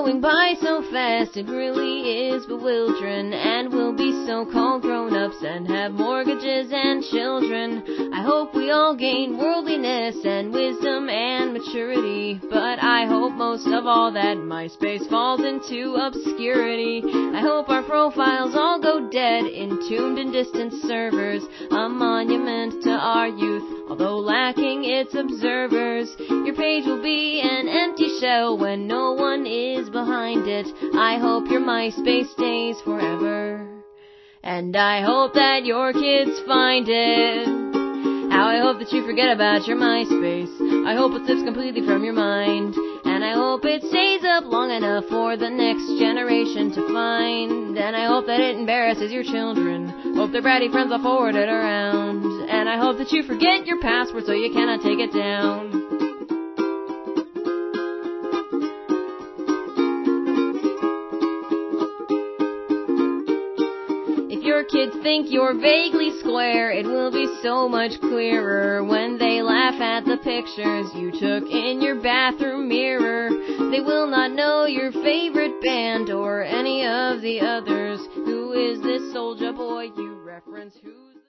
going by so fast, it really is bewildering. And we'll be so-called grown-ups and have mortgages and children. I hope we all gain worldliness and wisdom and maturity, but I hope most of all that MySpace falls into obscurity. I hope our profiles all go dead, entombed in distant servers, a monument to our youth, although lacking its observers. Your page will be an empty shell when no one is behind it. I hope your MySpace stays forever, and I hope that your kids find it. How I hope that you forget about your MySpace. I hope it slips completely from your mind, and I hope it stays up long enough for the next generation to find. And I hope that it embarrasses your children. Hope their bratty friends will forward it around. And I hope that you forget your password so you cannot take it down. Your kids think you're vaguely square, it will be so much clearer when they laugh at the pictures you took in your bathroom mirror. They will not know your favorite band or any of the others. Who is this Soulja Boy you reference? Who's